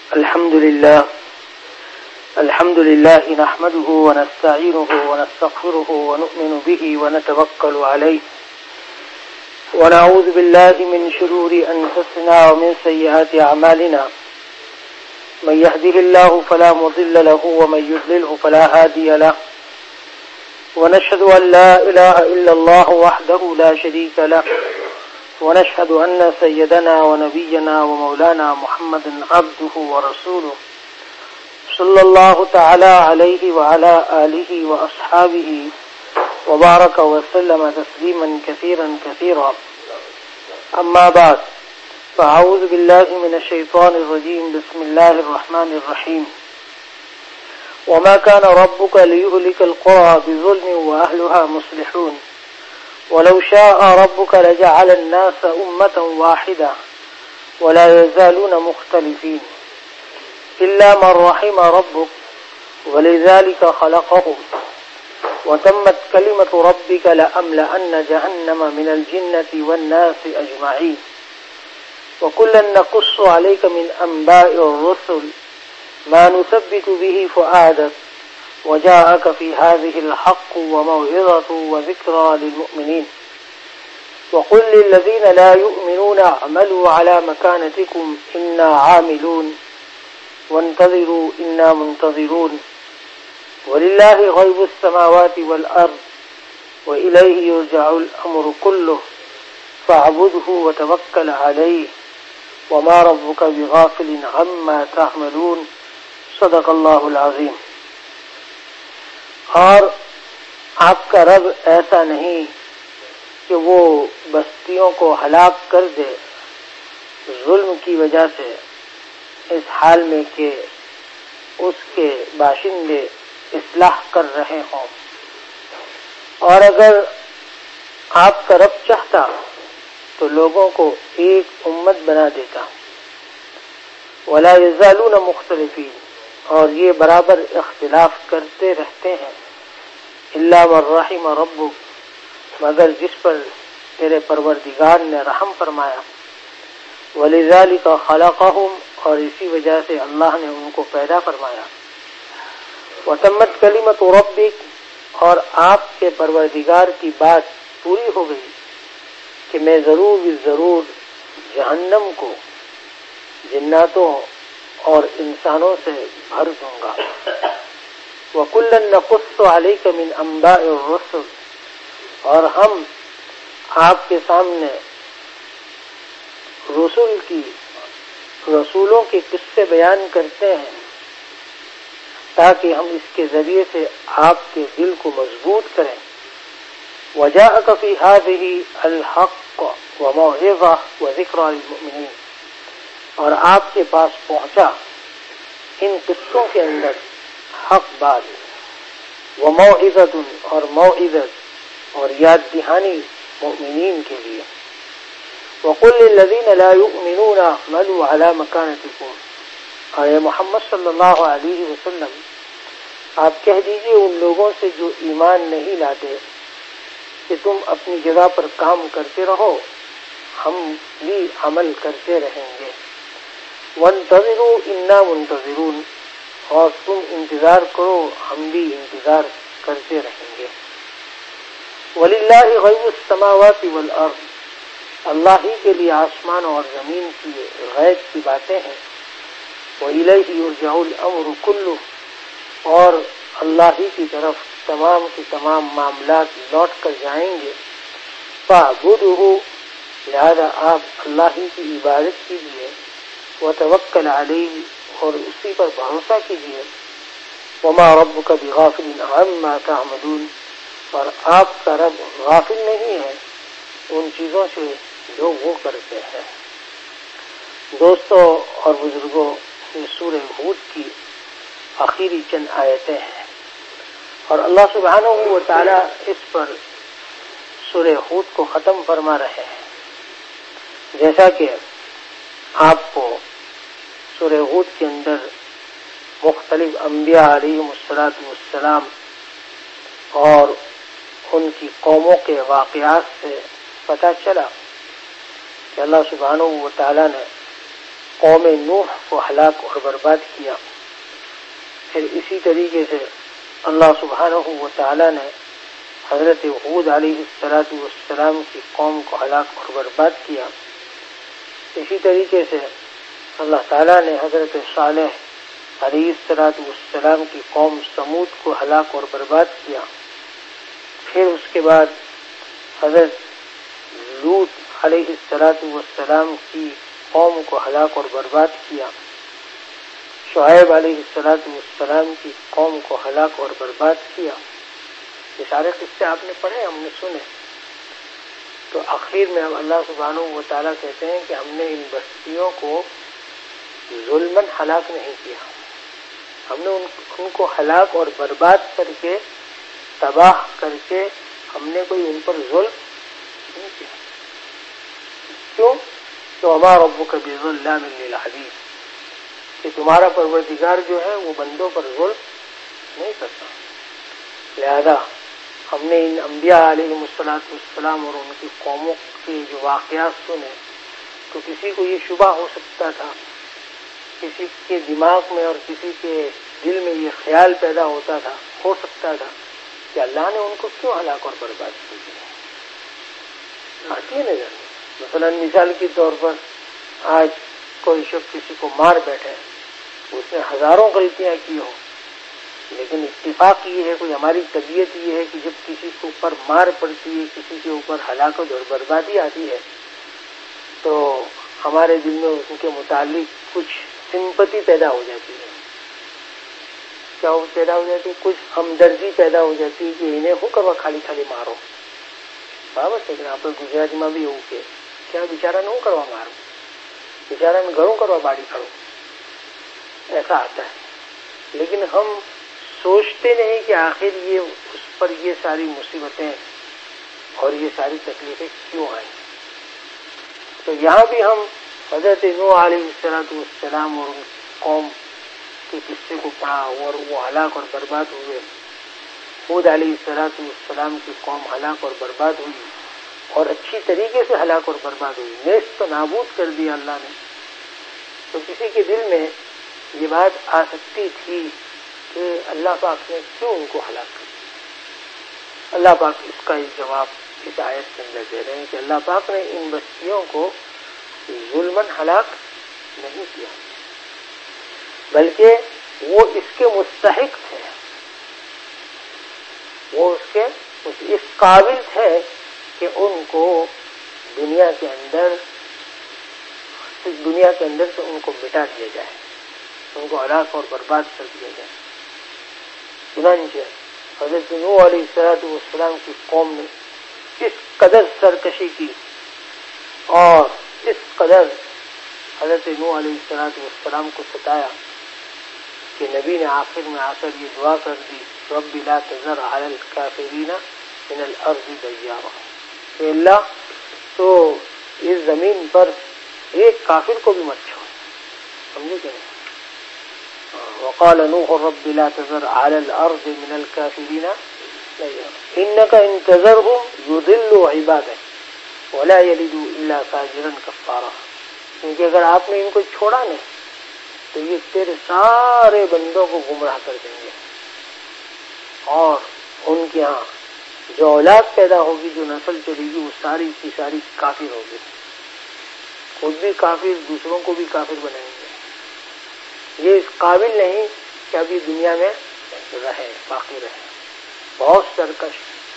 الحمد لله نحمده ونستعينه ونستغفره ونؤمن به ونتوكل عليه ونعوذ بالله من شرور أنفسنا ومن سيئات أعمالنا من يهده الله فلا مضل له ومن يضلله فلا هادي له ونشهد أن لا إله إلا الله وحده لا شريك له ونشهد أن سيدنا ونبينا ومولانا محمد عبده ورسوله صلى الله تعالى عليه وعلى آله وأصحابه وبارك وسلم تسليما كثيرا كثيرا أما بعد فأعوذ بالله من الشيطان الرجيم بسم الله الرحمن الرحيم وما كان ربك ليهلك القرى بظلم وأهلها مصلحون ولو شاء ربك لجعل الناس أمة واحدة ولا يزالون مختلفين إلا من رحم ربك ولذلك خلقهم وتمت كلمة ربك لأملأن جهنم من الجنة والناس أجمعين وكلا نقص عليك من أنباء الرسل ما نثبت به فؤادك وجاءك في هذه الحق وموعظة وذكرى للمؤمنين وقل للذين لا يؤمنون اعملوا على مكانتكم إنا عاملون وانتظروا إنا منتظرون ولله غيب السماوات والأرض وإليه يرجع الأمر كله فاعبده وتوكل عليه وما ربك بغافل عما تعملون صدق الله العظيم۔ اور آپ کا رب ایسا نہیں کہ وہ بستیوں کو ہلاک کر دے ظلم کی وجہ سے، اس حال میں کہ اس کے باشندے اصلاح کر رہے ہوں، اور اگر آپ کا رب چاہتا تو لوگوں کو ایک امت بنا دیتا۔ ولا یزالون مختلفین، اور یہ برابر اختلاف کرتے رہتے ہیں، الا من رحم ربک، مگر جس پر تیرے پروردگار نے رحم فرمایا، ولذالک خلقہم، اور اسی وجہ سے اللہ نے ان کو پیدا فرمایا، وتمت کلمۃ ربک، اور آپ کے پروردگار کی بات پوری ہو گئی کہ میں ضرور جہنم کو جناتوں اور انسانوں سے بھر دوں گا۔ وَكُلًّا نَقُصُّ عَلَيْكَ مِنْ أَنْبَاءِ الرُّسُلِ، اور ہم آپ کے سامنے رسولوں کے قصے بیان کرتے ہیں تاکہ ہم اس کے ذریعے سے آپ کے دل کو مضبوط کریں۔ وَجَاءَكَ فِي هَذِهِ الْحَقُّ وَمَوْعِظَةٌ وَذِكْرَى لِلْمُؤْمِنِينَ، اور آپ کے پاس پہنچا ان قصوں کے اندر حق بات، وموعظۃ، اور موعظت اور یاد دہانی مؤمنین کے لیے۔ وقل للذین لا یؤمنون اعملوا علی مکانتکم، اور اے محمد صلی اللہ علیہ وسلم آپ کہہ دیجئے ان لوگوں سے جو ایمان نہیں لاتے کہ تم اپنی جگہ پر کام کرتے رہو، ہم بھی عمل کرتے رہیں گے۔ وانتظروا انا منتظرون، اور تم انتظار کرو ہم بھی انتظار کرتے رہیں گے۔ وللہ غیب السماوات والارض، اللہ ہی کے لیے آسمان اور زمین کی غیب کی باتیں ہیں۔ وإلیہ یرجع الامر کلہ، اور اللہ ہی کی طرف تمام کے تمام معاملات لوٹ کر جائیں گے۔ فاعبدہ، لہذا آپ اللہ ہی کی عبادت کیجیے، وتوکل علیہ، اور اسی پر بھروسہ کیجیے۔ وما ربک بغافل عما تعملون، اور آپ کا رب غافل نہیں ہے ان چیزوں سے جو وہ کرتے ہیں۔ دوستو اور بزرگوں، یہ سورہ ہود کی آخری چند آیتیں ہیں، اور اللہ سبحانہ و تعالی اس پر سورہ ہود کو ختم فرما رہے ہیں۔ جیسا کہ آپ کو سورہ ہود کے اندر مختلف انبیاء علیہم السلام اور ان کی قوموں کے واقعات سے پتہ چلا کہ اللہ سبحانہ و تعالی نے قوم نوح کو ہلاک اور برباد کیا. پھر اسی طریقے سے اللہ سبحانہ و تعالی نے حضرت ہود علیہ السلام کی قوم کو ہلاک اور برباد کیا. اسی طریقے سے اللہ تعالیٰ نے حضرت صالح علیہ السلام کی قوم سمود کو ہلاک اور برباد کیا. پھر اس کے بعد حضرت لوط علیہ السلام کی قوم کو ہلاک اور برباد کیا. شعیب علیہ السلام کی قوم کو ہلاک اور برباد کیا. یہ سارے قصے آپ نے پڑھے، ہم نے سنے. تو آخر میں اب اللہ سبحانہ و تعالیٰ کہتے ہیں کہ ہم نے ان بستیوں کو ظلماً ہلاک نہیں کیا، ہم نے ان کو ہلاک اور برباد کر کے، تباہ کر کے، ہم نے کوئی ان پر ظلم نہیں کیا. کیوں؟ تو وما ربک بظلام للعبید، کہ تمہارا پروردگار جو ہے وہ بندوں پر ظلم نہیں کرتا. لہذا ہم نے ان انبیاء علیہ السلام اور ان کی قوموں کے جو واقعات سنے تو کسی کو یہ شبہ ہو سکتا تھا، کسی کے دماغ میں اور کسی کے دل میں یہ خیال پیدا ہوتا تھا، ہو سکتا تھا کہ اللہ نے ان کو کیوں ہلاک اور برباد کیا. آتی ہے نظر. مثلا مثال کے طور پر آج کوئی شخص کسی کو مار بیٹھے، اس نے ہزاروں غلطیاں کی ہوں، لیکن اتفاق یہ ہے، کوئی ہماری طبیعت یہ ہے کہ جب کسی کے اوپر مار پڑتی ہے، کسی کے اوپر ہلاکت اور بربادی آتی ہے تو ہمارے دل میں ان کے متعلق کچھ سمپتی پیدا ہو جاتی ہے. کیا پیدا ہو جاتی ہے؟ کچھ ہمدردی پیدا ہو جاتی ہے کہ انہیں ہو کروا خالی خالی مارو. برابر. لیکن آپ گجرات میں بھی ہو کہ کیا بیچارہ نہ ہو کروا مارو، بیچارہ میں گھروں کروا باڑی کھڑو، ایسا آتا ہے. لیکن ہم سوچتے نہیں کہ آخر یہ اس پر یہ ساری مصیبتیں اور یہ ساری تکلیفیں کیوں آئیں. تو یہاں بھی ہم حضرت نوح علیہ السلام اور ان قوم کے قصے کو پڑھا اور وہ ہلاک اور برباد ہوئے. ہود علیہ السلام کی قوم ہلاک اور برباد ہوئی اور اچھی طریقے سے ہلاک اور برباد ہوئی، نیست و نابود کر دیا اللہ نے. تو کسی کے دل میں یہ بات آ سکتی تھی کہ اللہ پاک نے کیوں ان کو ہلاک کر دیا. اللہ پاک اس کا ایک جواب اس آیت کے اندر دے رہے ہیں کہ اللہ پاک نے ان بستیوں کو ظلماً ہلاک نہیں کیا، بلکہ وہ اس کے مستحق تھے، وہ اس قابل تھے کہ ان کو دنیا کے اندر سے ان کو مٹا دیا جائے، ان کو ہلاک اور برباد کر دیا جائے. چنانچہ حضرت نوح علیہ السلام کی قوم نے اس قدر سرکشی کی اور اس قدر حضرت نوح علیہ السلام کو ستایا کہ نبی نے آخر میں آ کر یہ دعا کر دی، رب لا تذر علی الکافرین من الارض دیارا، کہ اللہ تو اس زمین پر ایک کافر کو بھی مت چھوڑ. سمجھے کہ نہیں؟ وقال نوح رب لا تذر على الارض من الكافرين انك ان تذرهم يضلوا عبادك ولا يلدوا الا فاجرا كفارا. کیونکہ اگر آپ نے ان کو چھوڑا نہیں تو یہ تیرے سارے بندوں کو گمراہ کر دیں گے اور ان کے ہاں جو اولاد پیدا ہوگی، جو نسل چلے گی، وہ ساری کی ساری کافر ہوگی، خود بھی کافر، دوسروں کو بھی کافر بنائیں گے. یہ اس قابل نہیں کہ ابھی دنیا میں رہے، باقی رہے. بہت سرکش.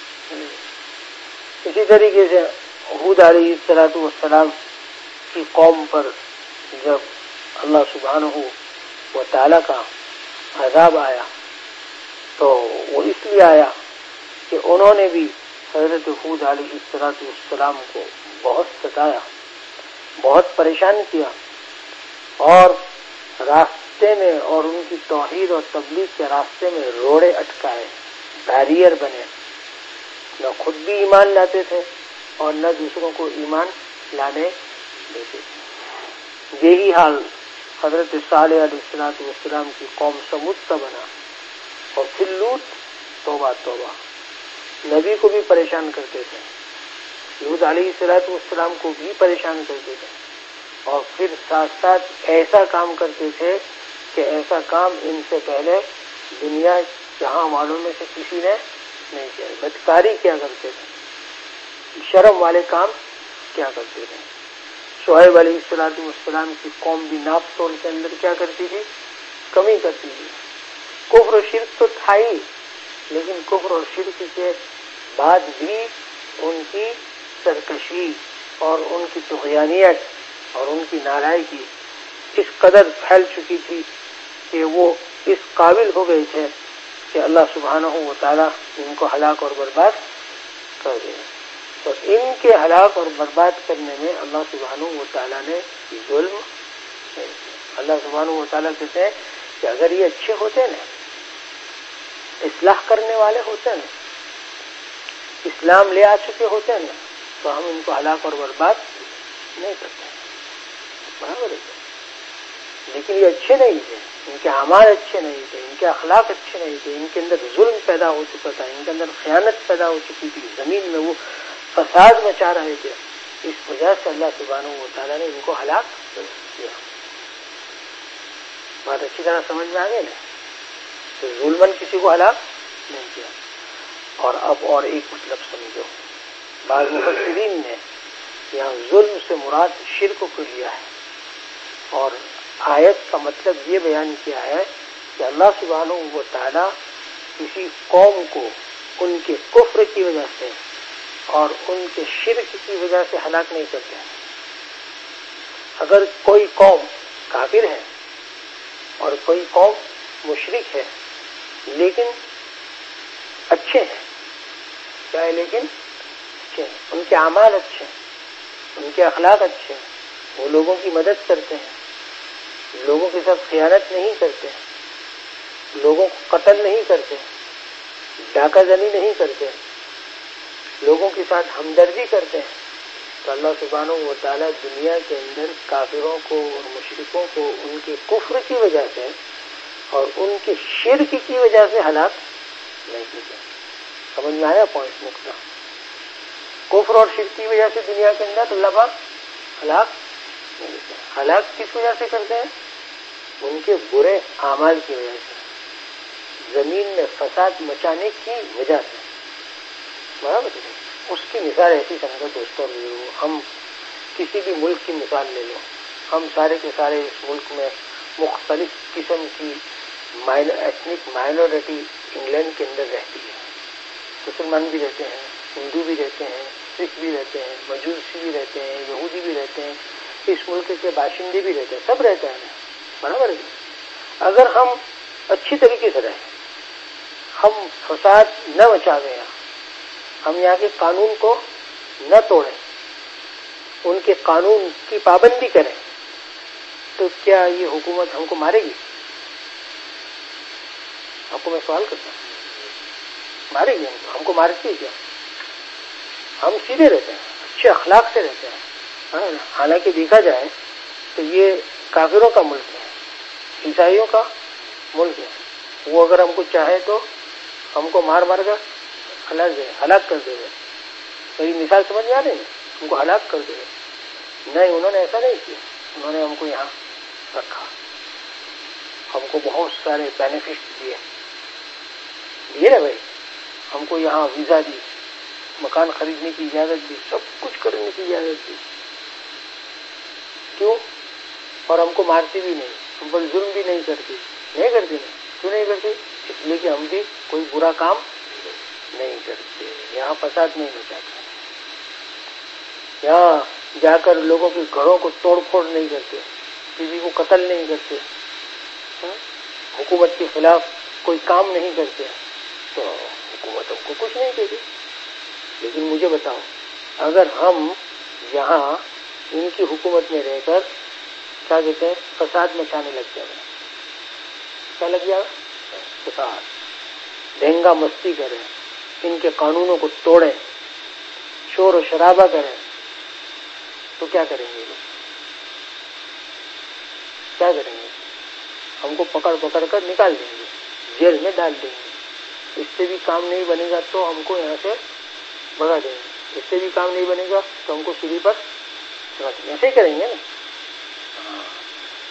اسی طریقے سے ہود علیہ السلام کی قوم پر جب اللہ سبحانہ و تعالیٰ کا عذاب آیا تو وہ اس لیے آیا کہ انہوں نے بھی حضرت ہود علیہ السلام کو بہت ستایا، بہت پریشان کیا اور راستے میں اور ان کی توحید اور تبلیغ کے راستے میں روڑے اٹکائے، بیریئر بنے. نہ خود بھی ایمان لاتے تھے اور نہ دوسروں کو ایمان لانے دیتے تھے. یہی حال حضرت صالح علیہ السلام کی قوم سمود کا بنا. اور پھر لوط، توبہ توبہ، نبی کو بھی پریشان کرتے تھے، لوط علیہ السلام کو بھی پریشان کرتے تھے. اور پھر ساتھ ساتھ ایسا کام کرتے تھے کہ ایسا کام ان سے پہلے دنیا جہاں والوں میں سے کسی نے نہیں کیا. بدکاری کیا کرتے تھے, شرم والے کام کیا کرتے تھے. شعیب علیہ السلام کی قوم بھی ناپ تول کے اندر کیا کرتی تھی, کمی کرتی تھی. کفر و شرک تو تھا ہی, لیکن کفر اور شرک کے بعد بھی ان کی سرکشی اور ان کی طغیانیت اور ان کی نالائکی اس قدر پھیل چکی تھی کہ وہ اس قابل ہو گئے تھے کہ اللہ سبحانہ و تعالیٰ ان کو ہلاک اور برباد کر دے. تو ان کے ہلاک اور برباد کرنے میں اللہ سبحانہ و تعالیٰ نے ظلم نہیں کیا. اللہ سبحانہ و تعالیٰ کہتے ہیں کہ اگر یہ اچھے ہوتے نا, اصلاح کرنے والے ہوتے نا, اسلام لے آ چکے ہوتے نا, تو ہم ان کو ہلاک اور برباد نہیں کرتے. برابر ہے. لیکن یہ اچھے نہیں تھے, ان کے اعمال اچھے نہیں تھے, ان کے اخلاق اچھے نہیں تھے, ان کے اندر ظلم پیدا ہو چکا تھا, ان کے اندر خیانت پیدا ہو چکی تھی, زمین میں وہ فساد مچا رہے تھے. اس وجہ سے اللہ سبحانہ و تعالیٰ نے ان کو ہلاک کیا. بات اچھی طرح سمجھ میں آ گئی نا. تو ظلمن کسی کو ہلاک نہیں کیا. اور اب اور ایک مطلب سمجھو, بعض مفسرین نے یہاں ظلم سے مراد شرک کو لیا ہے, اور آیت کا مطلب یہ بیان کیا ہے کہ اللہ سبحانہ و تعالیٰ کسی قوم کو ان کے کفر کی وجہ سے اور ان کے شرک کی وجہ سے ہلاک نہیں کرتے. اگر کوئی قوم کافر ہے اور کوئی قوم مشرک ہے لیکن اچھے ہیں, کیا ہے, لیکن اچھے ہیں, ان کے اعمال اچھے ہیں, ان کے اخلاق اچھے ہیں, وہ لوگوں کی مدد کرتے ہیں, لوگوں کے ساتھ خیانت نہیں کرتے, لوگوں کو قتل نہیں کرتے, ڈاکہ زنی نہیں کرتے, لوگوں کے ساتھ ہمدردی کرتے ہیں, تو اللہ سبحانہ و تعالیٰ دنیا کے اندر کافروں کو اور مشرکوں کو ان کے کفر کی وجہ سے اور ان کے شرک کی وجہ سے ہلاک نہیں کرتے. سمجھ میں آیا پوائنٹ, نقطہ. کفر اور شرک کی وجہ سے دنیا کے اندر اللہ پاک ہلاک نہیں کرتے. ہلاک کس وجہ سے کرتے ہیں, ان کے برے اعمال کی وجہ سے, زمین میں فساد مچانے کی وجہ سے. برابر ہے. اس کی مثال ایسی سمجھو دوستوں, ہم کسی بھی ملک کی مثال لے لو, ہم سارے کے سارے اس ملک میں مختلف قسم کی ایتھنک مائنورٹی انگلینڈ کے اندر رہتی ہے. مسلمان بھی رہتے ہیں, ہندو بھی رہتے ہیں, سکھ بھی رہتے ہیں, مجوسی بھی رہتے ہیں, یہودی بھی رہتے ہیں, اس ملک کے باشندے بھی رہتے ہیں, سب رہتے ہیں. برابر ہے. اگر ہم اچھی طریقے سے رہیں, ہم فساد نہ مچا دیں, ہم یہاں کے قانون کو نہ توڑیں, ان کے قانون کی پابندی کریں, تو کیا یہ حکومت ہم کو مارے گی؟ آپ کو میں سوال کرتا ہوں, مارے گی ہم کو مارتی ہے کیا؟ ہم سیدھے رہتے ہیں, اچھے اخلاق سے رہتے ہیں. حالانکہ دیکھا جائے تو یہ کافروں کا ملک ہے, عیسائیوں کا ملک ہے. وہ اگر ہم کو چاہے تو ہم کو مار مار کر ہلاک کر دے گا. میری مثال سمجھ میں آ رہی ہے؟ ہم کو ہلاک کر دے گا. نہیں, انہوں نے ایسا نہیں کیا. انہوں نے ہم کو یہاں رکھا, ہم کو بہت سارے بینیفٹس دیے نا بھائی. ہم کو یہاں ویزا دی, مکان خریدنے کی اجازت دی, سب کچھ کرنے کی اجازت دی. کیوں؟ اور ہم کو مارتی بھی نہیں, ہم پر ظلم بھی نہیں کرتی. نہیں کرتی نا. کیوں نہیں کرتی؟ اس لیے کہ ہم بھی کوئی برا کام نہیں کرتے, یہاں فساد نہیں مچاتے, یہاں جا کر لوگوں کے گھروں کو توڑ پھوڑ نہیں کرتے, کسی کو قتل نہیں کرتے, حکومت کے خلاف کوئی کام نہیں کرتے. تو حکومت ہم کو کچھ نہیں کہتی. لیکن مجھے بتاؤ, اگر ہم یہاں ان کی حکومت میں رہ کر کیا کہتے ہیں فساد مچانے لگ جائیں, کیا لگ جائے گا؟ فساد. دہنگا مستی کریں, ان کے قانونوں کو توڑیں, شور و شرابہ کریں, تو کیا کریں گے لوگ؟ کیا کریں گے؟ ہم کو پکڑ پکڑ کر نکال دیں گے, جیل میں ڈال دیں گے. اس سے بھی کام نہیں بنے گا تو ہم کو یہاں سے بھگا دیں گے. اس سے بھی کام نہیں بنے گا تو ہم کو سیڑھی پر چڑھا دیں گے. ایسے ہی کریں گے نا.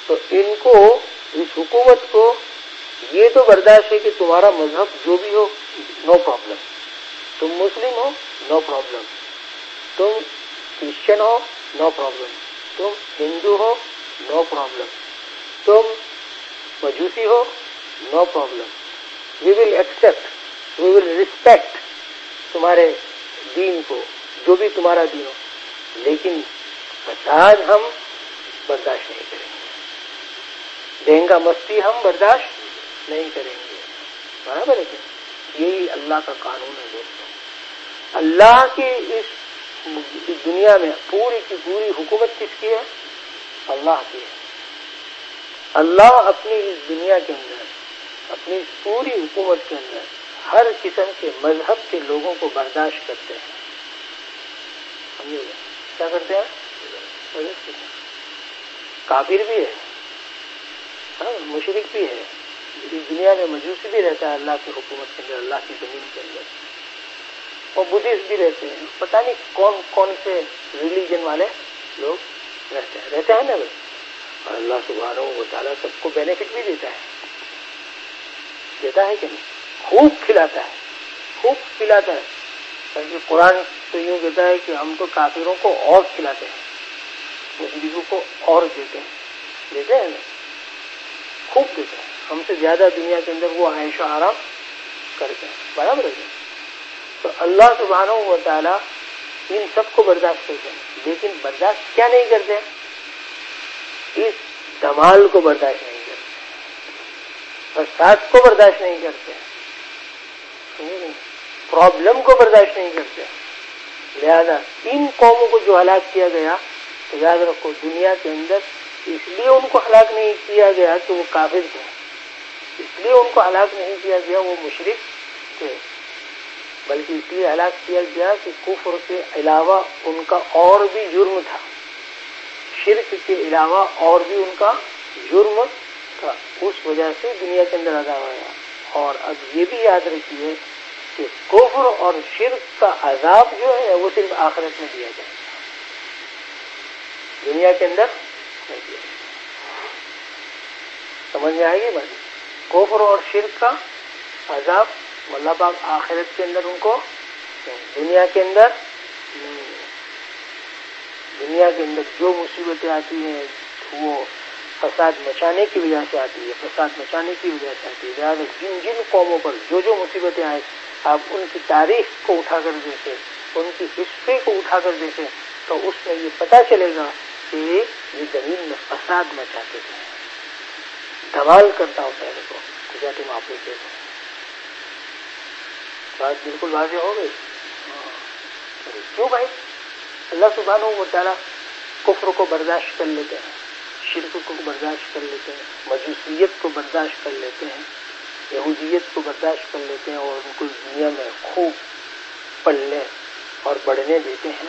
تو ان کو، اس حکومت کو یہ تو برداشت ہے کہ تمہارا مذہب جو بھی ہو نو پرابلم، تم مسلم ہو نو پرابلم، تم کرسچن ہو نو پرابلم، تم ہندو ہو نو پرابلم، تم مجوسی ہو no problem, we will accept, we will respect تمہارے دین کو، جو بھی تمہارا دین ہو، لیکن فساد ہم برداشت نہیں کریں گے، دہنگا مستی ہم برداشت نہیں کریں گے، برابر ہے کہ یہی اللہ کا قانون ہے دوستوں۔ اللہ کی اس دنیا میں پوری کی پوری حکومت کس کی ہے؟ اللہ کی ہے۔ اللہ اپنی اس دنیا کے اندر، اپنی اس پوری حکومت کے اندر ہر قسم کے مذہب کے لوگوں کو برداشت کرتے ہیں۔ سمجھے کیا کرتے ہیں؟ کافر بھی ہے، مشرک بھی ہے، اس دنیا میں مجوسی بھی رہتا ہے اللہ کی حکومت کے اندر، اللہ کی زمین کے اندر، اور بدھسٹ بھی رہتے ہیں، پتہ نہیں کون کون سے ریلیجن والے لوگ رہتے ہیں نا بھائی۔ اور اللہ سبحانہ و تعالیٰ سب کو بینیفٹ بھی دیتا ہے کہ نہیں؟ خوب کھلاتا ہے، خوب پلاتا ہے، بلکہ قرآن تو یوں کہتا ہے کہ ہم تو کافروں کو اور کھلاتے ہیں، مشرکوں کو اور دیتے ہیں نا، خوب دیتے ہیں، ہم سے زیادہ دنیا کے اندر وہ عیش و آرام کرتے ہیں، برابر ہے۔ تو اللہ سبحانہ و تعالیٰ ان سب کو برداشت کرتے ہیں، لیکن برداشت کیا نہیں کرتے؟ اس دمال کو برداشت نہیں کرتے، فساد کو برداشت نہیں کرتے، پرابلم کو برداشت نہیں کرتے۔ لہذا ان قوموں کو جو ہلاک کیا گیا، تو یاد رکھو دنیا کے اندر اس لیے ان کو ہلاک نہیں کیا گیا کہ وہ کافر تھے، اس لیے ان کو ہلاک نہیں کیا گیا وہ مشرک تھے، بلکہ اس لیے ہلاک کیا گیا کہ کفر کے علاوہ ان کا اور بھی جرم تھا، شرک کے علاوہ اور بھی ان کا جرم تھا، اس وجہ سے دنیا کے اندر عذاب آیا۔ اور اب یہ بھی یاد رکھیے کہ کفر اور شرک کا عذاب جو ہے وہ صرف آخرت میں دیا جائے گا، دنیا کے اندر نہیں دیا جائے گا۔ سمجھ میں آئے گی بات؟ کفر اور شرک کا عذاب اللہ پاک آخرت کے اندر ان کو، دنیا کے اندر جو مصیبتیں آتی ہیں وہ فساد مچانے کی وجہ سے آتی ہے، لہٰذا جن قوموں پر جو مصیبتیں آئے، آپ ان کی تاریخ کو اٹھا کر دیکھیں، ان کی ہسٹری کو اٹھا کر دیکھیں، تو اس میں یہ پتہ چلے گا کہ یہ زمین میں فساد مچاتے تھے، دھمال کرتا ہوں پہلے کو گجراتی معافی کے بات بالکل واضح ہو گئی۔ کیوں بھائی؟ اللہ سبحانہ و تعالیٰ کفر کو برداشت کر لیتے ہیں، شرک کو برداشت کر لیتے ہیں، مجوسیت کو برداشت کر لیتے ہیں، یہودیت کو برداشت کر لیتے ہیں، اور ان کو دنیا میں خوب پلنے اور بڑھنے دیتے ہیں۔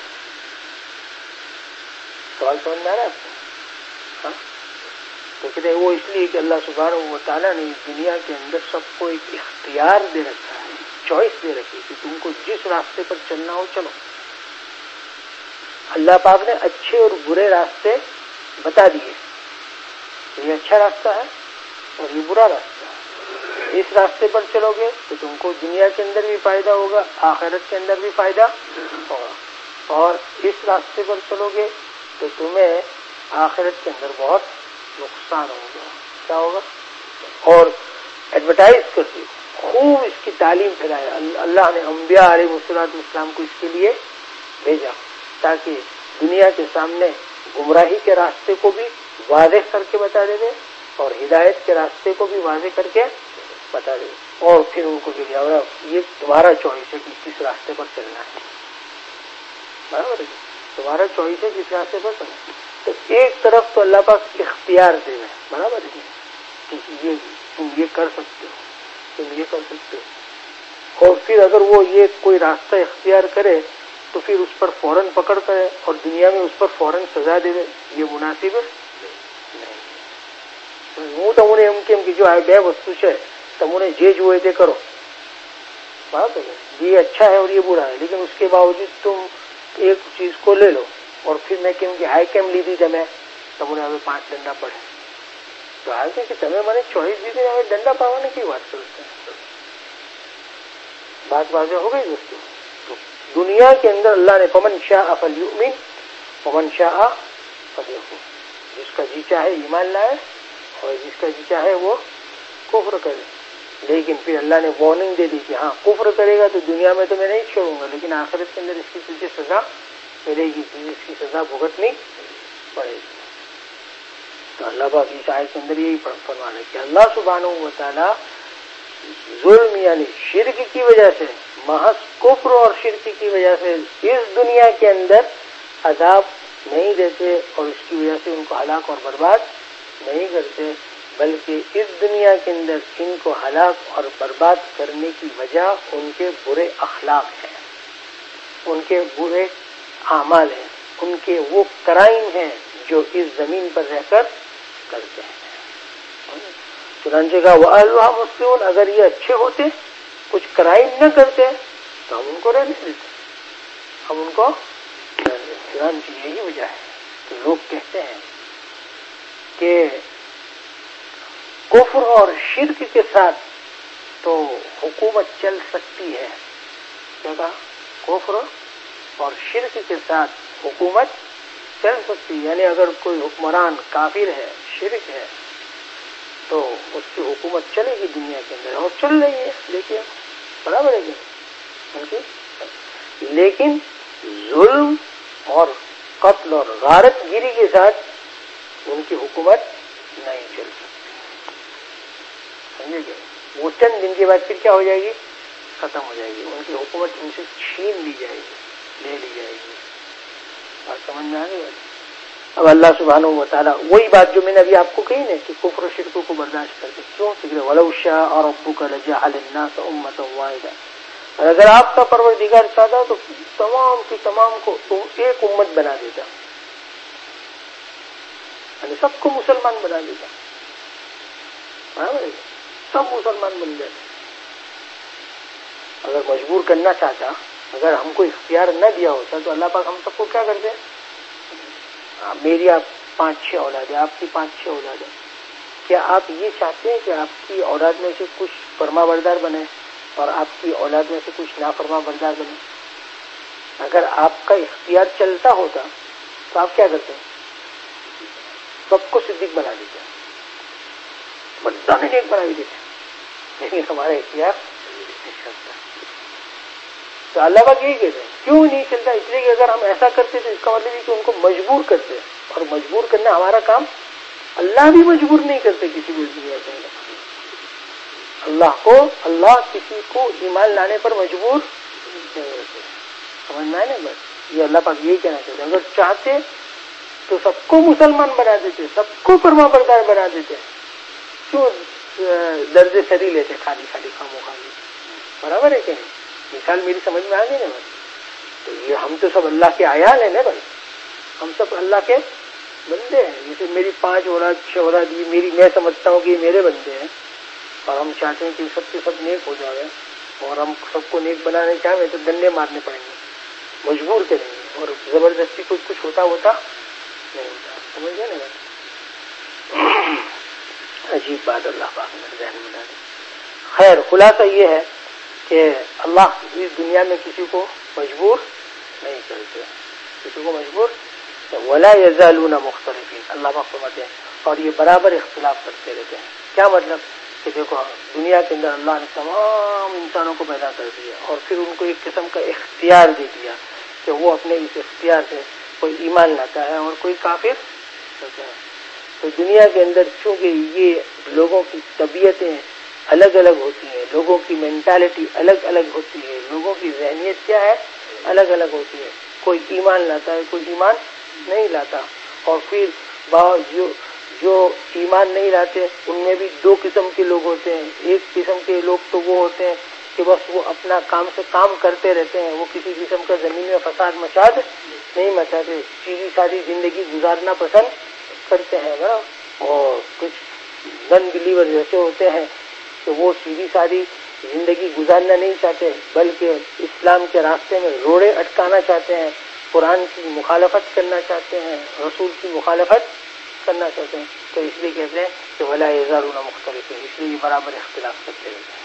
سوال سمجھ میں آ رہا ہے آپ کو؟ ہاں، تو کہتے ہیں وہ اس لیے کہ اللہ سبحانہ و تعالیٰ نے اس دنیا کے اندر سب کو ایک اختیار دے رکھا ہے، چوائس دے رکھی کہ تم کو جس راستے پر چلنا ہو چلو۔ اللہ پاک نے اچھے اور برے راستے بتا دیے، یہ اچھا راستہ ہے اور یہ برا راستہ ہے، اس راستے پر چلو گے تو تم کو دنیا کے اندر بھی فائدہ ہوگا، آخرت کے اندر بھی فائدہ ہوگا، اور اس راستے پر چلو گے تو تمہیں آخرت کے اندر بہت نقصان ہوگا۔ کیا ہوگا؟ اور ایڈورٹائز کر دی، خوب اس کی تعلیم پھیلایا۔ اللہ نے انبیاء علیہ السلام کو اس کے لیے بھیجا تاکہ دنیا کے سامنے گمراہی کے راستے کو بھی واضح کر کے بتا دے اور ہدایت کے راستے کو بھی واضح کر کے بتا دے، اور پھر ان کو بھی یہ تمہارا چوائس ہے کہ کس راستے پر چلنا ہے، برابر ہے، تمہارا چوائس ہے کس راستے پر چلنا ہے۔ تو ایک طرف تو اللہ پاک اختیار دے رہے ہیں، برابر ہے کہ یہ تم یہ کر سکتے ہو، تم یہ کر سکتے ہو، اور پھر اگر وہ یہ کوئی راستہ اختیار کرے تو پھر اس پر فوراً پکڑ کرے اور دنیا میں اس پر فوراً سزا دے دے، یہ مناسب ہے نہیں۔ وہ تمہیں એમ کہ جو બે વસ્તુ છે تمہیں જે جوئے તે کرو، بات ہے یہ اچھا ہے اور یہ برا ہے، لیکن اس کے باوجود تم ایک چیز کو لے لو اور پھر میں کہ ہائی کیم لی تھی تمہیں ابھی 5 ڈنڈا پڑے، تو آگے کہ تمہیں میں نے چوائس دی تھی ہمیں ڈنڈا پاوانے کی بات کرتے ہیں. بات واضح ہو گئی دوستوں. تو دنیا کے اندر اللہ نے فمن شاء فلیؤمن ومن شاء فلیکفر، جس کا جی چاہے ایمان لائے اور جس کا جی چاہے وہ کفر کرے. لیکن پھر اللہ نے وارننگ دے دی کہ ہاں کفر کرے گا تو دنیا میں تو میں نہیں چھوڑوں گا، لیکن آخرت کے اندر اس کی تجھے سزا ملے گی، اس کی سزا بھگتنی پڑے گی. تو اللہ پاک اس آیت کے اندر یہی فرمانا ہے کہ اللہ سبحانہ و تعالی ظلم یعنی شرک کی وجہ سے، محض کفر اور شرک کی وجہ سے اس دنیا کے اندر عذاب نہیں دیتے اور اس کی وجہ سے ان کو ہلاک اور برباد نہیں کرتے، بلکہ اس دنیا کے اندر ان کو ہلاک اور برباد کرنے کی وجہ ان کے برے اخلاق ہیں، ان کے برے اعمال ہیں، ان کے وہ کرائم ہیں جو اس زمین پر رہ کر کرتے ہیں. چنانچہ کہا وَأَهْلُهَا مُسْلِمُونَ، اگر یہ اچھے ہوتے کچھ کرائم نہ کرتے تو ہم ان کو رہنے دیتے، ہم ان کو رہنے دیتے. چنانچہ یہی وجہ ہے کہ لوگ کہتے ہیں کہ کفر اور شرک کے ساتھ تو حکومت چل سکتی ہے. کیا کہا؟ کفر اور شرک کے ساتھ حکومت چل سکتی ہے، یعنی اگر کوئی حکمران کافر ہے، شرک ہے، تو اس کی حکومت چلے گی دنیا کے اندر اور چل رہی ہے. دیکھیے برابر ہے کہ لیکن ظلم اور قتل اور غارت گیری کے ساتھ ان کی حکومت نہیں چل سکتی. سمجھے گا؟ وہ چند دن کے بعد پھر کیا ہو جائے گی؟ ختم ہو جائے گی. ان کی حکومت ان سے چھین لی جائے گی، لے لی جائے گی. بات سمجھ میں آ گئی؟ اب اللہ سبحانہ و تعالیٰ وہی بات جو میں نے ابھی آپ کو کہی نا کہ کفر و شرک کو برداشت کرتے کیوں؟ وَلَوْ شَاءَ رَبُّكَ لَجَعَلَ النَّاسَ أُمَّةً وَاحِدَةً، اور اگر آپ کا پروردگار چاہتا تو تمام کی تمام کو ایک امت بنا دیتا، یعنی سب کو مسلمان بنا دیتا. سب مسلمان بن جاتے. اگر مجبور کرنا چاہتا، اگر ہم کو اختیار نہ دیا ہوتا تو اللہ پاک ہم سب کو کیا کرتے؟ میری آپ 5-6 اولاد ہے، آپ کی 5-6 اولاد ہے. کیا آپ یہ چاہتے ہیں کہ آپ کی اولاد میں سے کچھ فرما بردار بنے اور آپ کی اولاد میں سے کچھ نافرما بردار بنے؟ اگر آپ کا اختیار چلتا ہوتا تو آپ کیا کرتے ہیں؟ سب کو صدیق بنا دیتے، بدانے نیک بنا دیتے. لیکن ہمارا اختیار نہیں چلتا. تو اللہ پاک یہی کہتے ہیں کیوں نہیں چلتا؟ اس لیے کہ اگر ہم ایسا کرتے تو اس کا مطلب ہے کہ ان کو مجبور کرتے، اور مجبور کرنا ہمارا کام. اللہ بھی مجبور نہیں کرتے کسی کو دنیا کے اندر. اللہ کسی کو ایمان لانے پر مجبور نہیں کرتے. سمجھنا ہے نا بس. یہ اللہ پاک یہی کہنا چاہتے ہیں اگر چاہتے تو سب کو مسلمان بنا دیتے، سب کو فرما بردار بنا دیتے. کیوں درد سری لیتے خالی خامو خالی؟ برابر ہے کہ نہیں؟ مثال میری سمجھ میں آ گئی نا بھائی. تو یہ ہم تو سب اللہ کے عیال ہیں نا بھائی، ہم سب اللہ کے بندے ہیں. جیسے میری 5 اولاد 6 اولاد یہ میں سمجھتا ہوں کہ یہ میرے بندے ہیں، اور ہم چاہتے ہیں کہ سب کے سب نیک ہو جائے، اور ہم سب کو نیک بنانے چاہیں تو ڈنڈے مارنے پڑیں گے، مجبور کریں گے، اور زبردستی کچھ ہوتا نہیں ہوتا. سمجھ گئے نا بھائی؟ عجیب بات اللہ پاک نے ذہن میں ڈالی. خیر خلاصہ یہ ہے کہ اللہ اس دنیا میں کسی کو مجبور نہیں کرتے، کسی کو مجبور. وَلَا يَزَالُونَ مُخْتَلِفِينَ، اللہ پاک فرماتے ہیں اور یہ برابر اختلاف کرتے رہتے ہیں. کیا مطلب؟ کہ دیکھو دنیا کے اندر اللہ نے تمام انسانوں کو پیدا کر دیا اور پھر ان کو ایک قسم کا اختیار دے دیا کہ وہ اپنے اس اختیار سے کوئی ایمان لاتا ہے اور کوئی کافر ہوتا ہے. تو دنیا کے اندر چونکہ یہ لوگوں کی طبیعتیں الگ الگ ہوتی ہیں، لوگوں کی مینٹالٹی الگ الگ ہوتی ہے، لوگوں کی ذہنیت کیا ہے؟ الگ الگ ہوتی ہے. کوئی ایمان لاتا ہے، کوئی ایمان نہیں لاتا. اور پھر جو ایمان نہیں لاتے ان میں بھی 2 قسم کے لوگ ہوتے ہیں. ایک قسم کے لوگ تو وہ ہوتے ہیں کہ بس وہ اپنا کام سے کام کرتے رہتے ہیں، وہ کسی قسم کا زمین میں فساد مچاد نہیں مچاتے، سیدھی سادھی زندگی گزارنا پسند کرتے ہیں نا. اور کچھ نن بلیور جیسے ہوتے ہیں کہ وہ سیدھی سادھی زندگی گزارنا نہیں چاہتے، بلکہ اسلام کے راستے میں روڑے اٹکانا چاہتے ہیں، قرآن کی مخالفت کرنا چاہتے ہیں، رسول کی مخالفت کرنا چاہتے ہیں. تو اس لیے کہتے ہیں کہ ولا یزالون مختلفین، اس لیے یہ برابر اختلاف کرتے رہتے ہیں،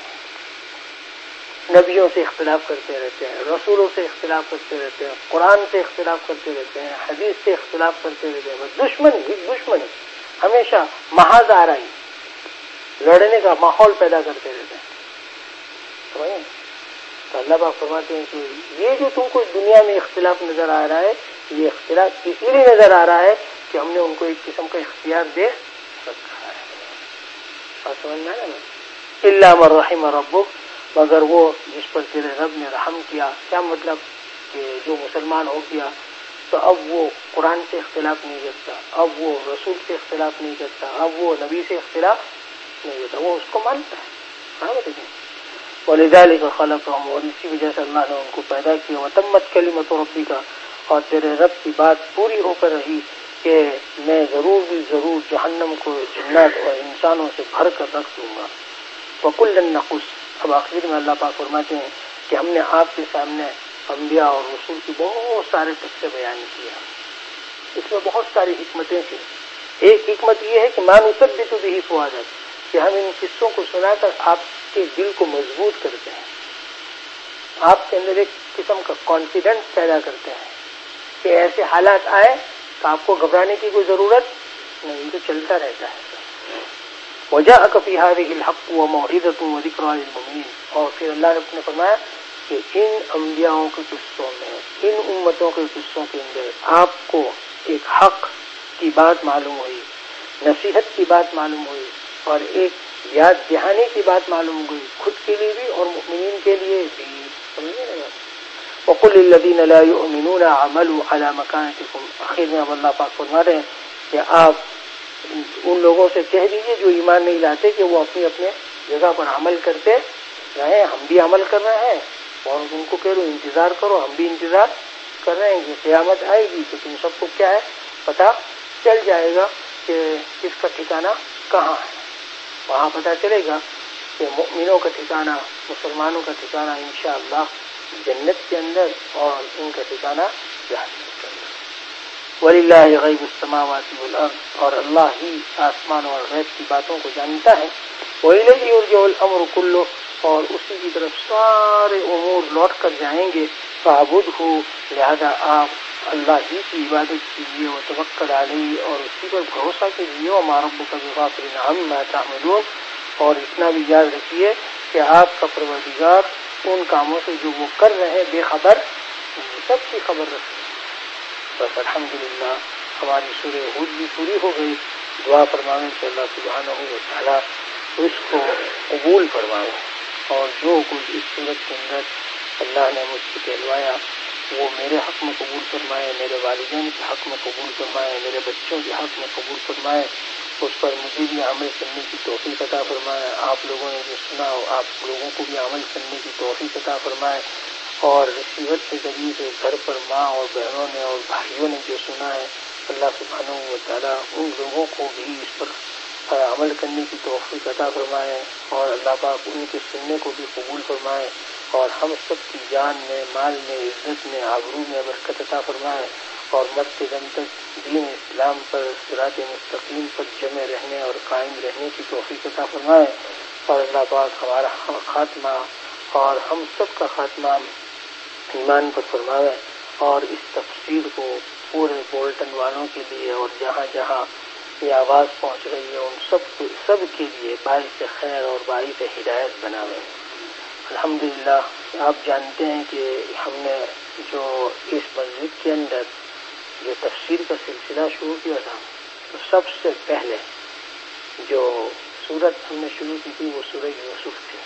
نبیوں سے اختلاف کرتے رہتے ہیں، رسولوں سے اختلاف کرتے رہتے ہیں، قرآن سے اختلاف کرتے رہتے ہیں، حدیث سے اختلاف کرتے رہتے ہیں، بس دشمنی ہمیشہ محاذ آرائی، لڑنے کا ماحول پیدا کرتے رہتے ہیں. سمجھیں؟ تو اللہ پاک فرماتے ہیں کہ یہ جو تم کو دنیا میں اختلاف نظر آ رہا ہے، یہ اختلاف اسی لیے نظر آ رہا ہے کہ ہم نے ان کو ایک قسم کا اختیار دے رکھا ہے. اور سمجھ میں آیا نا؟ الا من رحم ربک، مگر وہ جس پر تیرے رب نے رحم کیا. کیا مطلب؟ کہ جو مسلمان ہو گیا تو اب وہ قرآن سے اختلاف نہیں کرتا، اب وہ رسول سے اختلاف نہیں کرتا، اب وہ نبی سے اختلاف نہیں کرتا، وہ اس کو مانتا ہے. ہاں بتائیے. وَلِذَلِكَ خَلَقَهُمْ، اور اسی وجہ سے اللہ نے ان کو پیدا کیا. وَتَمَّتْ كَلِمَةُ رَبِّكَ، اور تیرے رب کی بات پوری ہو کر رہی کہ میں ضرور جہنم کو جنات اور انسانوں سے بھر کر رکھ دوں گا. وَكُلًّا نَقُصُّ، اب آخر میں اللہ پاک فرماتے ہیں کہ ہم نے آپ کے سامنے انبیاء اور رسول کی بہت سارے قصے بیان کیا، اس میں بہت ساری حکمتیں تھیں. ایک حکمت یہ ہے کہ ما نثبت به فؤادک، کہ ہم ان قصوں کو سنا کر آپ کے دل کو مضبوط کرتے ہیں، آپ کے اندر ایک قسم کا کانفیڈنس پیدا کرتے ہیں کہ ایسے حالات آئے تو آپ کو گھبرانے کی کوئی ضرورت نہیں، تو چلتا رہتا ہے. وجاءک فی ھذہ الحق وموعظۃ وذکریٰ للمؤمنین، اور پھر اللہ نے فرمایا کہ ان انبیاءوں کے قصوں میں، ان امتوں کے قصوں کے اندر آپ کو ایک حق کی بات معلوم ہوئی، نصیحت کی بات معلوم ہوئی، اور ایک یاد دہانی کی بات معلوم ہوئی، خود کے لیے بھی اور مؤمنین کے لیے بھی. وَقُلْ لِلَّذِينَ لَا يُؤْمِنُونَ اعْمَلُوا عَلَى مَكَانَتِكُمْ، آخر میں اب اللہ پاک فرما رہے ہیں کہ آپ ان لوگوں سے کہہ دیجئے جو ایمان نہیں لاتے کہ وہ اپنی اپنے جگہ پر عمل کرتے رہیں، ہم بھی عمل کر رہے ہیں، اور ان کو کہہ رہو انتظار کرو، ہم بھی انتظار کر رہے ہیں کہ قیامت آئے گی تو تم سب کو کیا ہے پتہ چل جائے گا کہ کس کا ٹھکانہ کہاں ہے. وہاں پتہ چلے گا کہ مؤمنوں کا ٹھکانہ، مسلمانوں کا ٹھکانہ انشاءاللہ جنت کے اندر، اور ان کا ٹھکانہ جہنم کے اندر. وَلِلَّهِ غَيْبُ السَّمَاوَاتِ وَالْأَرْضِ، اور اللہ ہی آسمان اور غیب کی باتوں کو جانتا ہے. وَإِلَيْهِ يُرْجَعُ الْأَمْرُ كُلُّهُ، اور اسی کی طرف سارے امور لوٹ کر جائیں گے. فَاعْبُدْهُ، لہذا آپ اللہ ہی کی عبادت کیجیے. وَتَوَکَّلْ عَلَيْهِ، اور اسی پر بھروسہ کیجیے. وَمَا رَبُّكَ بِغَافِلٍ عَمَّا تَعْمَلُونَ، اور اتنا بھی یاد رکھیے کہ آپ کا پروردگار ان کاموں سے جو وہ کر رہے ہیں بے خبر، سب کی خبر رکھتے ہیں. بس الحمدللہ ہماری سورہ ہود بھی پوری ہو گئی. دعا فرمانے سے اللہ سبحانہ و تعالیٰ اس کو قبول فرمائے، اور جو کچھ اس صورت کے اندر اللہ نے مجھ سے کہلوایا وہ میرے حق میں قبول فرمائے، میرے والدین کے حق میں قبول فرمائے، میرے بچوں کے حق میں قبول فرمائے. اس پر مجھے بھی عمل کرنے کی توفیق عطا فرمائے. آپ لوگوں نے جو سنا ہو آپ لوگوں کو بھی عمل کرنے کی توفیق عطا فرمائے. اور رسیوت کے ذریعے سے گھر پر ماں اور بہنوں نے اور بھائیوں نے جو سنا ہے، اللہ سبحانہ و تعالیٰ ان لوگوں کو بھی اس پر عمل کرنے کی توفیق عطا فرمائے، اور اللہ پاک ان کے سننے کو بھی قبول فرمائے، اور ہم سب کی جان میں، مال میں، عزت میں، آبرو میں برکت عطا فرمائے، اور مرتے دم تک دین اسلام پر، صراط مستقیم پر جمع رہنے اور قائم رہنے کی توفیق عطا فرمائے. اور اللہ پاک ہمارا خاتمہ اور ہم سب کا خاتمہ ایمان پر فرمائے، اور اس تفسیر کو پورے بولٹن والوں کے لیے اور جہاں جہاں یہ آواز پہنچ رہی ہے ان سب کے لیے باعث خیر اور باعث ہدایت بناوے. الحمدللہ آپ جانتے ہیں کہ ہم نے جو اس مسجد کے اندر جو تفسیر کا سلسلہ شروع کیا تھا، تو سب سے پہلے جو سورت ہم نے شروع کی تھی وہ سورہ یوسف تھی.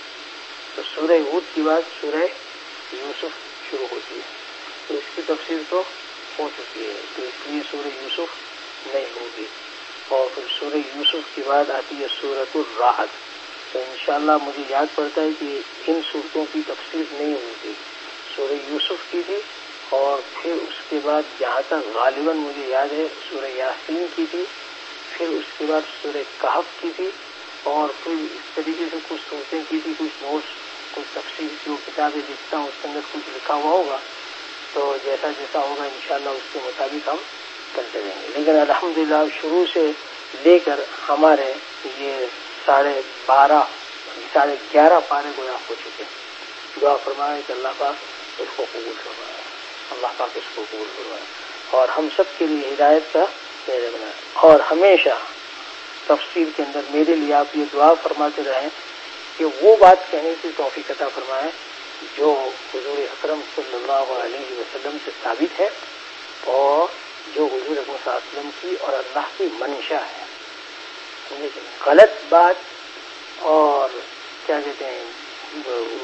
تو سورہ ہود کی بعد سورہ یوسف شروع ہوتی ہے، تو اس کی تفسیر تو ہو چکی ہے، تو اس لیے سورہ یوسف نہیں ہوگی. اور پھر سورہ یوسف کے بعد آتی ہے سورۃ الرعد. تو انشاءاللہ مجھے یاد پڑتا ہے کہ ان صورتوں کی تفسیر نہیں ہوئی تھی، سورہ یوسف کی تھی، اور پھر اس کے بعد جہاں تک غالباً مجھے یاد ہے سورہ یاسین کی تھی، پھر اس کے بعد سورہ کہف کی تھی، اور پھر اس طریقے سے کچھ صورتیں کی تھی، کچھ نوٹس، کچھ تفسیر کی کتابیں دیکھتا ہوں اس کے اندر کچھ لکھا ہوا ہوگا، تو جیسا ہوگا انشاءاللہ اس کے مطابق ہم کرتے رہیں گے. لیکن الحمدللہ شروع سے لے کر ہمارے یہ 11.5 پارے گویا ہو چکے. دعا فرمائے کہ اللہ پاک اس کو قبول فرمائے، اللہ پاک اس کو قبول فرمائے اور ہم سب کے لیے ہدایت کا ذریعہ بنائے. اور ہمیشہ تفسیر کے اندر میرے لیے آپ یہ دعا فرماتے رہیں کہ وہ بات کہنے کی توفیق عطا فرمائے جو حضور اکرم صلی اللہ علیہ وسلم سے ثابت ہے اور جو حضور اکرم صلی اللہ علیہ وسلم کی اور اللہ کی منشا ہے. غلط بات اور کیا کہتے ہیں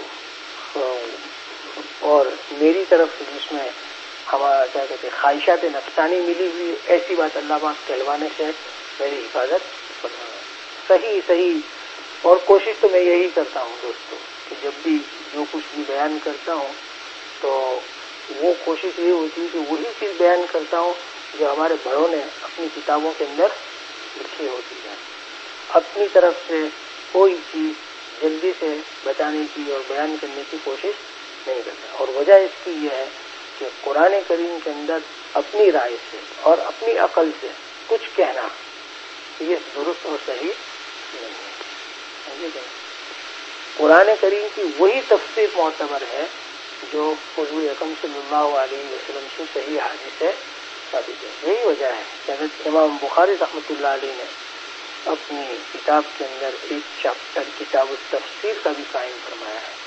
اور میری طرف سے جس میں ہمارا کیا کہتے ہیں خواہشات نفسانی ملی ہوئی ایسی بات اللہ پاک کہلوانے سے میری حفاظت فرمائے. صحیح اور کوشش تو میں یہی کرتا ہوں دوستوں کہ جب بھی جو کچھ بھی بیان کرتا ہوں تو وہ کوشش یہ ہوتی ہے کہ وہی چیز بیان کرتا ہوں جو ہمارے بڑوں نے اپنی کتابوں کے اندر لکھی ہوتی ہے. اپنی طرف سے کوئی چیز جلدی سے بتانے کی اور بیان کرنے کی کوشش نہیں کرتا. اور وجہ اس کی یہ ہے کہ قرآن کریم کے اندر اپنی رائے سے اور اپنی عقل سے کچھ کہنا یہ درست اور صحیح نہیں ہے. قرآن کریم کی وہی تفسیر معتبر ہے جو حضور اکرم صلی اللہ علیہ وسلم سے صحیح حدیث سے ثابت ہے. یہی وجہ ہے کہ حضرت امام بخاری رحمۃ اللہ علیہ نے اپنی کتاب کے اندر ایک چیپٹر کتاب التفسیر کا بھی قائم فرمایا ہے.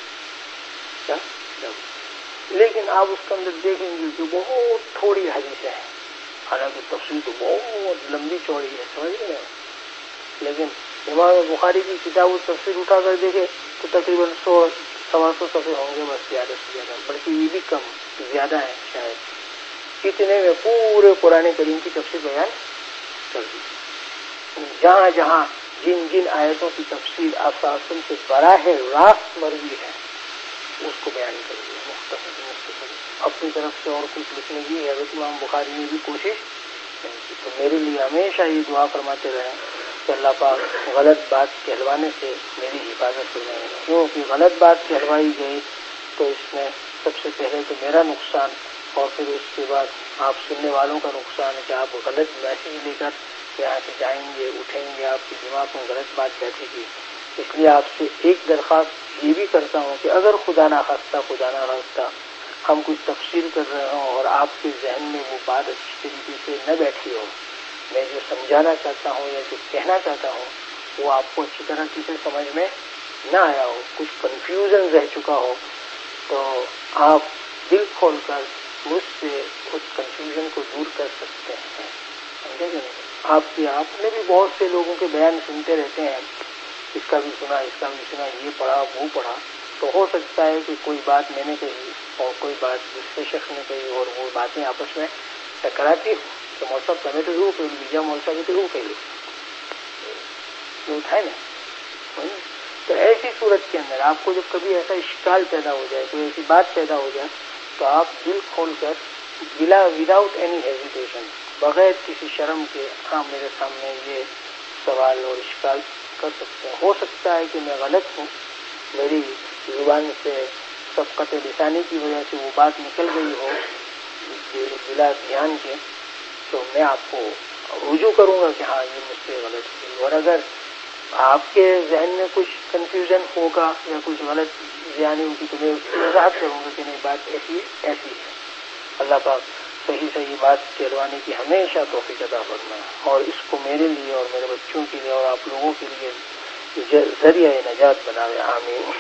لیکن آپ اس کے اندر دیکھیں گے کہ بہت تھوڑی حدیثیں ہیں، حالانکہ تفسیر تو بہت لمبی چوڑی ہے، سمجھ رہے ہیں. لیکن امام بخاری کی کتاب التفسیر اٹھا کر دیکھے تو تقریباً 100-125 صفحے ہوں گے بس، زیادہ سے زیادہ، بلکہ یہ بھی کم زیادہ ہے شاید. اتنے میں پورے قرآن کریم کی تفسیر بیان کر دی. جہاں جہاں جن جن آیتوں کی تفسیر آپ وسلم سے براہ راست مروی ہے اس کو بیان کر دیا مختصر. اپنی طرف سے اور کچھ لکھنے کی حضرت امام بخاری نے بھی کوشش کی. تو میرے لیے ہمیشہ یہ دعا فرماتے رہیں کہ اللہ پاک غلط بات کہلوانے سے میری حفاظت فرمائے. کیونکہ غلط بات کہلوائی گئی تو اس میں سب سے پہلے تو میرا نقصان اور پھر اس کے بعد آپ سننے والوں کا نقصان ہے کہ آپ غلط میسیج لے کر یہاں سے جائیں گے، اٹھیں گے، آپ کے دماغ میں غلط بات بیٹھے گی. اس لیے آپ سے ایک درخواست یہ بھی کرتا ہوں کہ اگر خدا نہ خواستہ ہم کچھ تفسیر کر رہے ہوں اور آپ کے ذہن میں وہ بات اچھی طریقے سے نہ بیٹھی ہو، میں جو سمجھانا چاہتا ہوں یا جو کہنا چاہتا ہوں وہ آپ کو اچھی طرح سے سمجھ میں نہ آیا ہو، کچھ کنفیوژن رہ چکا ہو، تو آپ دل کھول کر مجھ سے اس کنفیوژن کو دور کر سکتے ہیں. سمجھے کہ نہیں؟ آپ نے بھی بہت سے لوگوں کے بیان سنتے رہتے ہیں، اس کا بھی سنا، یہ پڑھا وہ پڑھا، تو ہو سکتا ہے کہ کوئی بات میں نے کہی اور کوئی بات دوسرے شخص نے کہی اور وہ باتیں آپس میں ٹکراتی ہوں تو موسم تمہیں تو یوں کہہ لیجیے، موسم بھی تو یوں کہہ لیجیے، اٹھائے نا. تو ایسی صورت کے اندر آپ کو جب کبھی ایسا اشکال پیدا ہو جائے، کوئی ایسی بات پیدا ہو جائے، تو آپ دل کھول کر وداؤٹ اینی ہیزیٹیشن، بغیر کسی شرم کے میرے سامنے یہ سوال اور اشکال کر سکتے ہیں. ہو سکتا ہے کہ میں غلط ہوں، میری زبان سے سبقت لسانی کی وجہ سے وہ بات نکل گئی ہو بلا دھیان کے، تو میں آپ کو رجوع کروں گا کہ ہاں یہ مجھ سے غلط ہوئی. اور اگر آپ کے ذہن میں کچھ کنفیوژن ہوگا یا کچھ غلط ذہنی ہوگی تو میں اس کی وضاحت کروں گا کہ نہیں، بات ایسی ہے. اللہ پاک صحیح بات کہلوانے کی ہمیشہ توفیق عطا فرمائے اور اس کو میرے لیے اور میرے بچوں کے لیے اور آپ لوگوں کے لیے ذریعہ نجات بنائے. آمین.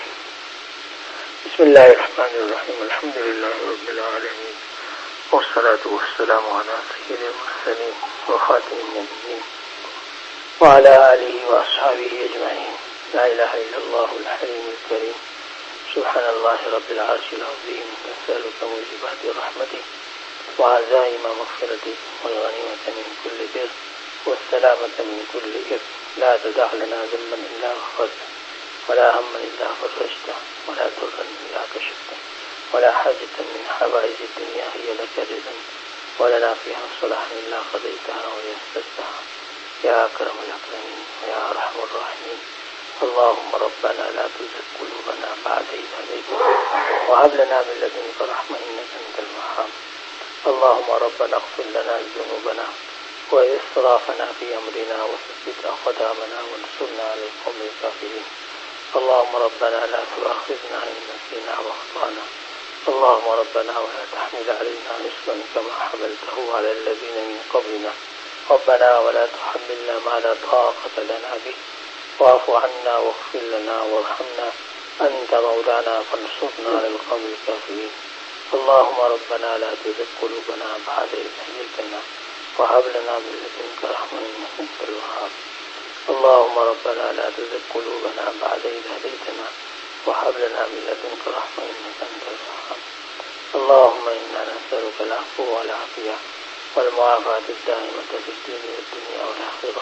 بسم اللہ الرحمن الرحیم. الحمد للہ رب العالمین والصلاة والسلام علی سید المرسلین وخاتم النبیین وعلی آلہ واصحابہ اجمعین. لا الہ الا اللہ الحلیم الکریم. سبحان اللہ رب العرش العظیم. نسألک موجبات رحمتک وعزائم مغفرتك والغنيمة من كل بر والسلامة من كل إثم. لا تدع لنا ذنبا إلا غفرته ولا هما إلا فرجته ولا ضرا إلا كشفته ولا حاجة من حوائج الدنيا هي لك رضا ولنا فيها صلاح إلا قضيتها ويسرتها يا أكرم الأكرمين ويا أرحم الراحمين. اللهم ربنا لا تزغ قلوبنا بعد إذ هديتنا وهب لنا من لدنك رحمة إنك أنت الوهاب. اللهم ربنا اغفر لنا ذنوبنا وإسرافنا في أمرنا وثبت أقدامنا وانصرنا على القوم الكافرين. اللهم ربنا لا تؤاخذنا إن نسينا وأخطأنا. اللهم ربنا ولا تحمل علينا إصرا كما حملته على الذين من قبلنا. ربنا ولا تحملنا ما لا طاقة لنا به. واعف عنا واغفر لنا وارحمنا أنت مولانا فانصرنا على القوم الكافرين. اللهم ربنا لا تزغ قلوبنا بعد إذ هديتنا وهب لنا من لدنك رحمة إنك أنت الوهاب. اللهم ربنا لا تزغ قلوبنا بعد إذ هديتنا وهب لنا من لدنك رحمة إنك أنت الوهاب. اللهم إنا نسألك العفو والعافية والمعافاة الدائمة في الدين والدنيا والآخرة.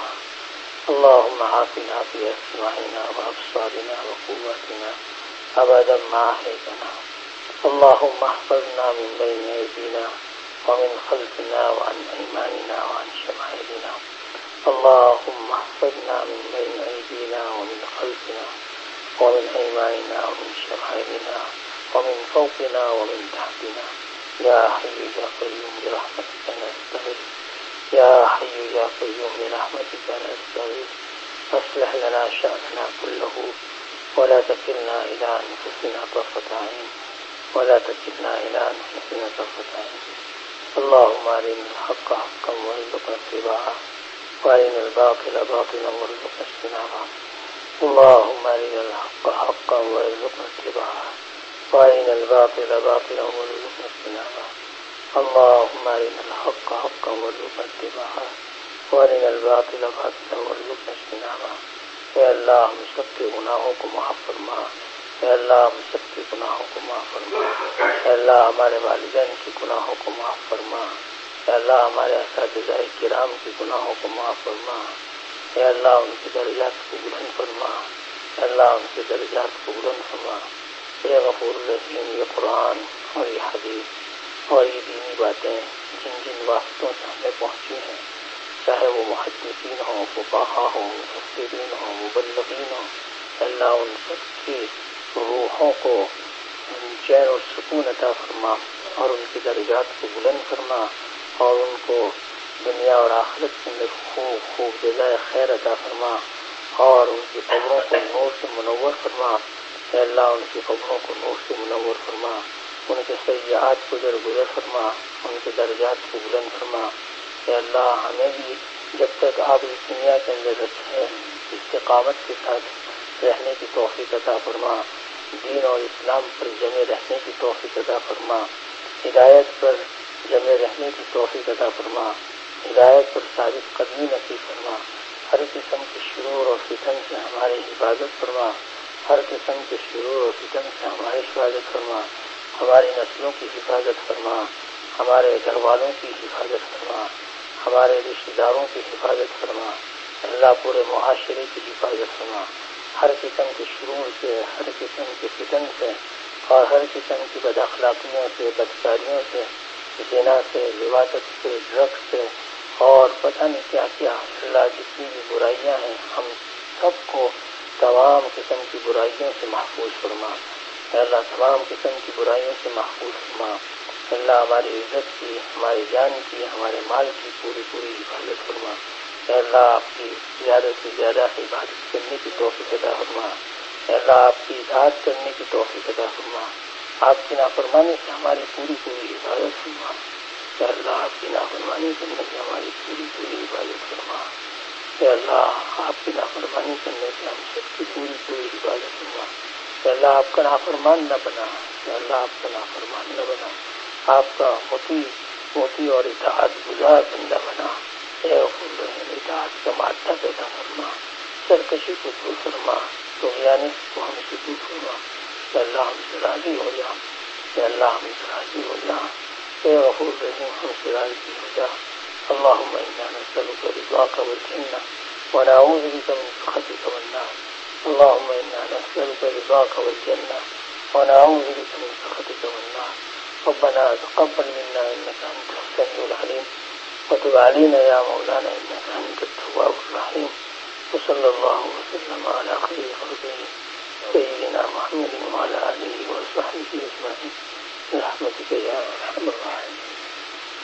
اللهم عافنا في أسماعنا وأبصارنا وقواتنا أبدا ما أحييتنا. اللهم احفظنا من بين أيدينا ومن خلفنا وعن أيماننا وعن شمائلنا. اللهم احفظنا من بين أيدينا ومن خلفنا ومن أيماننا ومن شمائلنا ومن فوقنا ومن تحتنا. يا حي يا قيوم برحمتك نستغيث. يا حي يا قيوم برحمتك نستغيث. أصلح لنا شأننا كله ولا تكلنا إلى أنفسنا طرفة عين ولا تكلنا إلى أنفسنا طرفة عين. اللهم أرنا الحق حقا وارزقنا اتباعه وأرنا الباطل باطلا وارزقنا اجتنابه. اللهم أرنا الحق حقا وارزقنا اتباعه وأرنا الباطل باطلا وارزقنا اجتنابه. اللهم أرنا الحق حقا وارزقنا اتباعه وأرنا الباطل باطلا وارزقنا اجتنابه. اے اللہ ہم سب کے گناہوں کو معاف فرما. اے اللہ ہم سب کے گناہوں کو معاف فرما. اے اللہ ہمارے والدین کے گناہوں کو معاف فرما. اے اللہ ہمارے اساتذہ کرام کے گناہوں کو معاف فرما. اے اللہ ان کے درجات کو بلند فرما. اے اللہ ان کے درجات کو بلند فرما. اے غفور رحیم، یہ قرآن اور یہ حدیث اور یہ دینی باتیں جن جن واسطوں سے ہمیں پہنچی ہیں، چاہے وہ محدثین ہوں، فقہا ہوں، مفسرین ہوں، مبلغین ہوں، اللہ ان سب کی روحوں کو چین اور سکون عطا فرما اور ان کی درجات کو بلند فرما اور ان کو دنیا اور آخرت کے اندر خوب خوب جزائے خیر عطا فرما اور ان کی قبروں کو نور سے منور فرما. اے اللہ ان کی قبروں کو نور سے منور فرما. ان کے سیئات کو درگزر فرما. ان کے درجات کو بلند فرما. اے اللہ ہمیں بھی جب تک آپ اس دنیا کے اندر رکھیں استقامت کے ساتھ رہنے کی توفیق عطا فرما. دین اور اسلام پر جمے رہنے کی توفیق عطا فرما. ہدایت پر جمے رہنے کی توفیق عطا فرما. ہدایت پر ثابت قدمی نصیب فرما. ہر قسم کے شرور اور فتن سے ہماری حفاظت فرما. ہر قسم کے شرور اور فتن سے ہماری حفاظت فرما. ہماری نسلوں کی حفاظت فرما. ہمارے گھر والوں کی حفاظت فرما. ہمارے رشتہ داروں کی حفاظت فرما. اللہ پورے معاشرے کی حفاظت فرما. ہر قسم کے شرور سے، ہر قسم کے فتن سے اور ہر قسم کی بد اخلاقیوں سے، بدکاریوں سے، زنا سے، لواطت سے، ڈرگس سے اور پتہ نہیں کیا کیا اللہ جتنی بھی برائیاں ہیں ہم سب کو تمام قسم کی برائیوں سے محفوظ فرما. اللہ تمام قسم کی برائیوں سے محفوظ فرما. اللہ ہماری عزت کی، ہماری جان کی، ہمارے مال کی پوری پوری حفاظت فرما. اللہ آپ کی زیادہ سے زیادہ عبادت کرنے کی توفیق عطا فرما. اللہ آپ کی اطاعت کرنے کی توفیق عطا فرما. آپ کی نافرمانی سے ہماری پوری پوری حفاظت فرما. اللہ آپ کی نافرمانی کرنے سے ہماری پوری پوری حفاظت فرما. اللہ آپ کی نافرمانی کرنے سے ہم سب کی پوری پوری حفاظت فرما. اللہ آپ کا نافرمان نہ بنا. اللہ آپ کا نافرمان نہ بنا. آپ کا مطیع اور اطاعت گزار بندہ بنا. اے غفور رحیم، اطاعت کا مادہ پیدا فرما. سرکشی کو دور فرما. طغیانت کو ہم سے دور فرما. اے اللہ ہم سے راضی ہو جا. اے اللہ ہم سے راضی ہو جا. اے غفور رحیم ہم سے راضی ہو جا. اللهم إنا نسألك رضاك والجنة ونعوذ بك من سخطك والنار. اللهم إنا نسألك رضاك والجنة ونعوذ بك من سخطك والنار. ربنا تقبل منا إنك أنت السميع العليم وتب علينا يا مولانا إنك أنت التواب الرحيم. وصلى الله وسلم على خير خلقه سيدنا محمد وعلى آله وصحبه أجمعين برحمتك يا أرحم الراحمين.